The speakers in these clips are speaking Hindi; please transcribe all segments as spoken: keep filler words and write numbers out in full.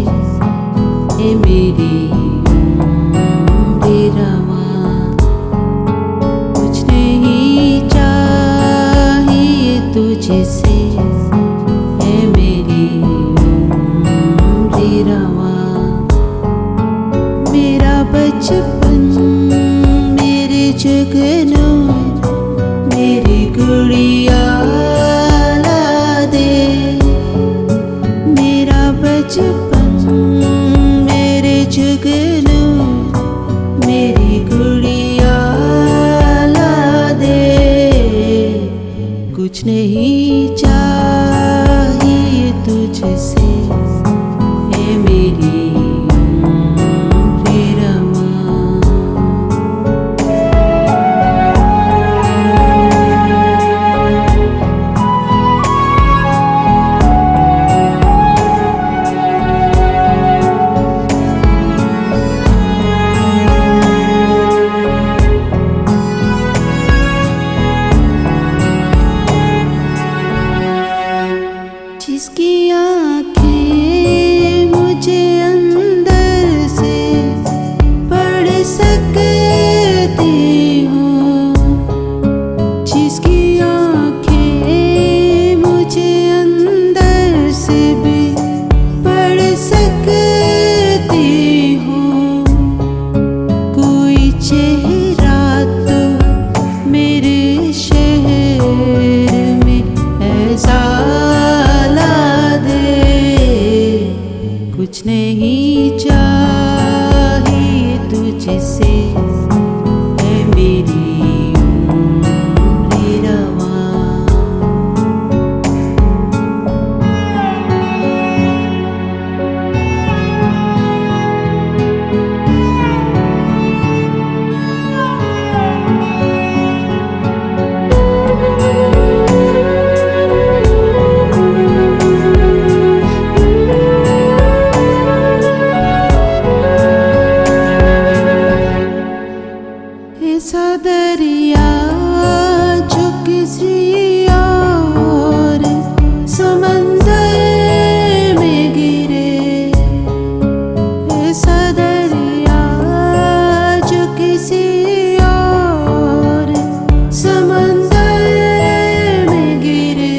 ए मेरी उम्र रवां। कुछ नहीं चाहिए तुझसे ए मेरी उम्र रवां। मेरा बचपन मेरे जगनों मेरी गुड़िया ला दे। मेरा बचपन मेरे जगनों मेरी गुड़िया ला दे। कुछ नहीं चाहिए तुझसे ए मेरी जिसकी आँखें मुझे अंदर से पढ़ सकती हूँ। जिसकी आँखें मुझे अंदर से भी पढ़ सकती हूँ। कोई चेहरा तो मेरे शहर में ऐसा कुछ नहीं चाहिए तुझसे ए मेरी उम्र रवां। ऐसा दरिया जो किसी और समंदर में गिरे। ऐसा दरिया जो किसी और समंदर में गिरे।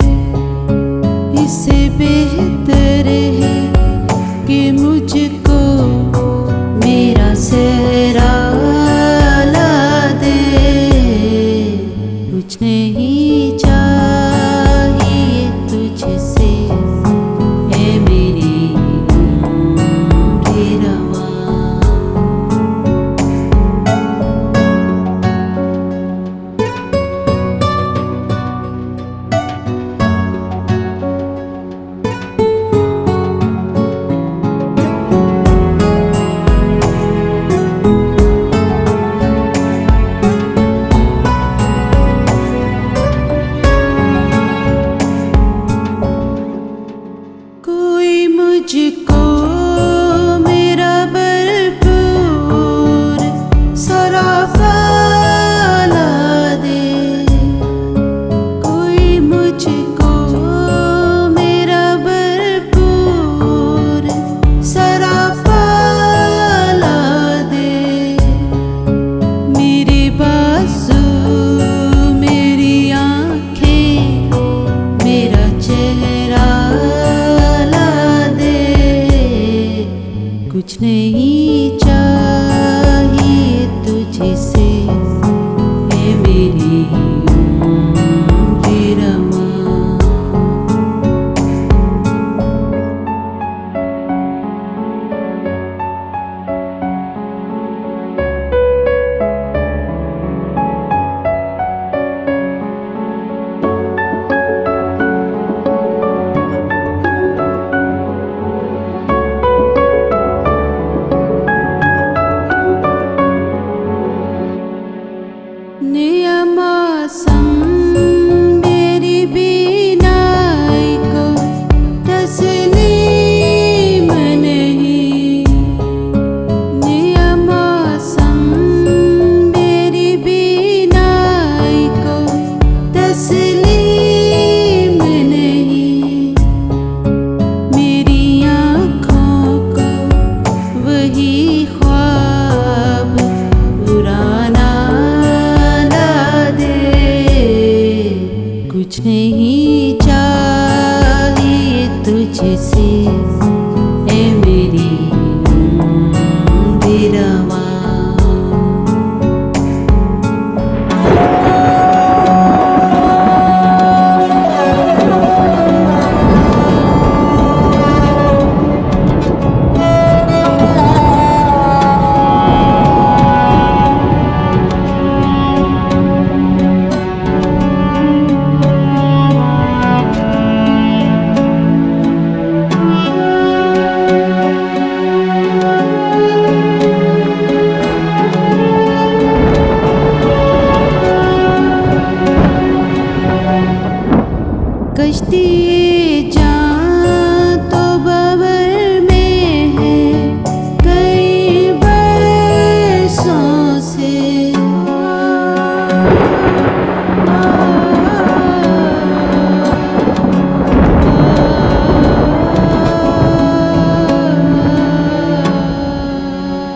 इससे बेहतर है कि मुझको मेरा सहरा कुछ नहीं चाहिए तुझसे ए मेरी उम्र रवां। मुझको मेरा भरपूर सरापा ला दे। कोई मुझको मेरा भरपूर सरापा ला दे। मेरी बाजू मेरी आँखें मेरा चेहरा कुछ नहीं चाहिए तुझसे ए मेरी उम्र रवां।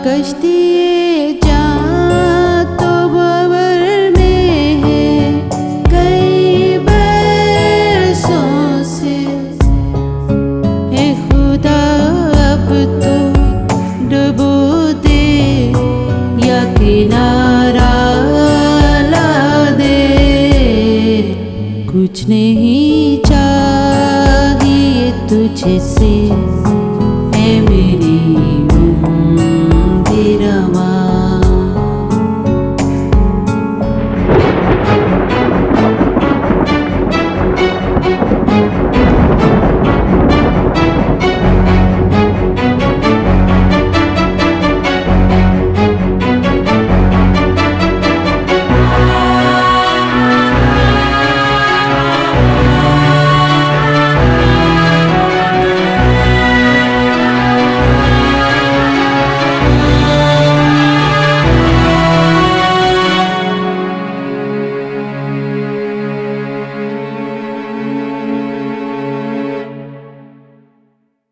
कश्ती